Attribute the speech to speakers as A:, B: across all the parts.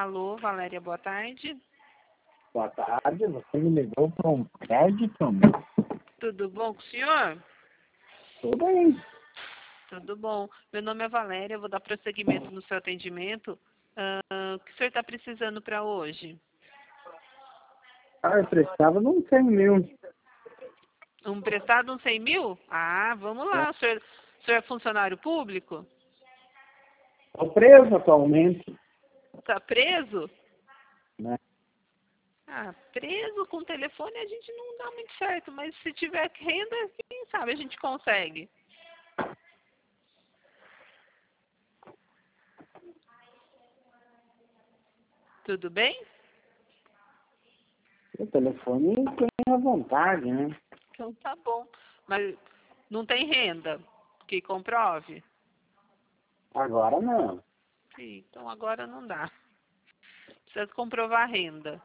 A: Alô, Valéria, boa tarde.
B: Boa tarde, você me ligou para um crédito?
A: Tudo bom com o senhor?
B: Tudo bem.
A: Tudo bom. Meu nome é Valéria, eu vou dar prosseguimento no seu atendimento. O que o senhor está precisando para hoje?
B: Eu precisava de uns 100 mil.
A: Um prestado, uns 100 mil? Ah, vamos lá. O senhor é funcionário público?
B: Estou preso atualmente.
A: Está preso?
B: Né?
A: Ah, preso com telefone a gente não dá muito certo, mas se tiver renda, quem sabe a gente consegue. Tudo bem?
B: O telefone tem à vontade, né?
A: Então tá bom. Mas não tem renda que comprove?
B: Agora não.
A: Sim, então agora não dá. Precisa comprovar a renda.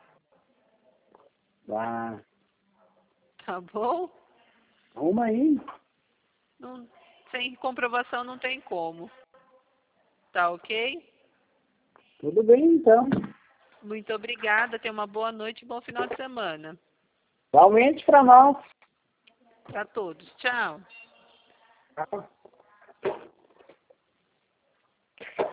B: Dá.
A: Tá bom?
B: Arruma aí.
A: Não, sem comprovação não tem como. Tá ok?
B: Tudo bem, então.
A: Muito obrigada. Tenha uma boa noite e bom final de semana.
B: Igualmente para nós.
A: Para todos. Tchau.
B: Tchau.